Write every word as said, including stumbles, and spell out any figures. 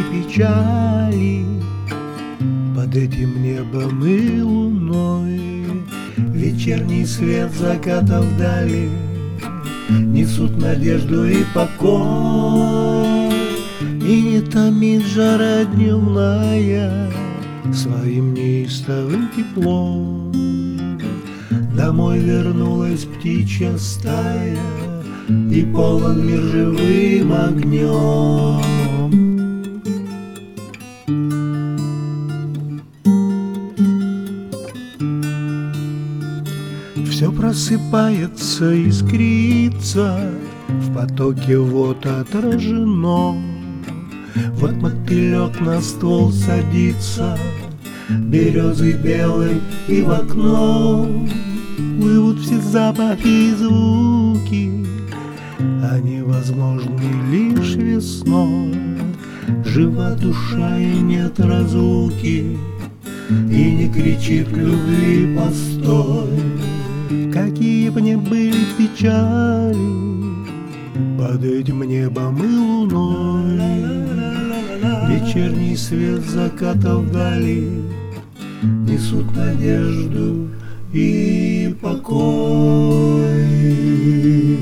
печали под этим небом и луной. Вечерний свет заката вдали несут надежду и покой. И не томит жара дневная своим неистовым теплом. Домой вернулась птичья стая, и полон мир живым огнем. Все просыпается, искрится, в потоке вод отражено. Вот мотылек на ствол садится, березы белой, и в окно плывут все запахи и звуки, они возможны лишь весной. Жива душа и нет разлуки, и не кричит любви постой. Какие б ни были печали под этим небом и луной, вечерний свет заката вдали несут надежду и покой.